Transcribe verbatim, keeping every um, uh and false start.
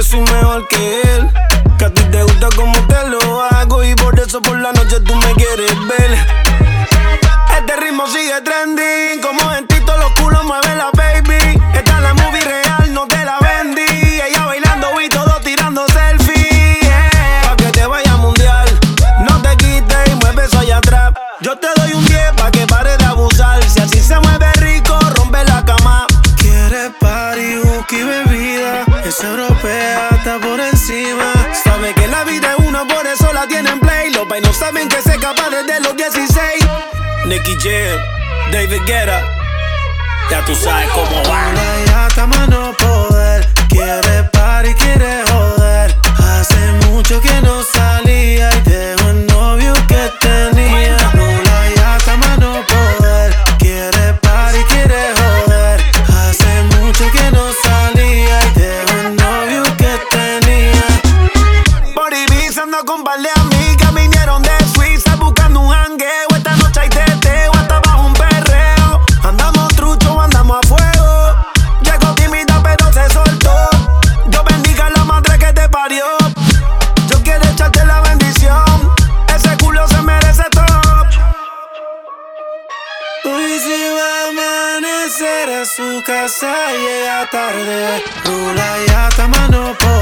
que soy mejor que él, que a ti te gusta como te lo hago y por eso por la noche tú me quieres ver. Este ritmo sigue trending, como en Tito los culos mueve la baby. Esta es la movie real, no te la vendí. Ella bailando y todo tirando selfie, yeah. Pa' que te vaya mundial, no te quites y mueve eso allá atrás. Yo te doy un diez pa' que pare de abusar. Si así se mueve rico, rompe la cama. Quiere party, whisky, bebida. Es europea, está por encima. Sabe que la vida es una, por eso la tienen play. Los pais no saben que se escapa desde los dieciséis. Nicky Jam, David Guetta, ya tú sabes cómo va. Ya está más no poder, quiere party, quiere joder. Hace mucho que no salía y dejó el novio que tenía. Lola ya está más no poder, quiere party, quiere joder. Hace mucho que no salía y dejó el novio que tenía. Por Ibiza ando con par de amigas, vinieron de Suiza buscando un jangueo. Esta noche hay teteo, hasta bajo un perreo. Andamos trucho, andamos a fuego. Llegó tímida pero se soltó. Dios bendiga a la madre que te parió. Yo quiero echarte la bendición, ese culo se merece todo. Hoy si va a amanecer a su casa llega tarde. Rula ya está más no poder.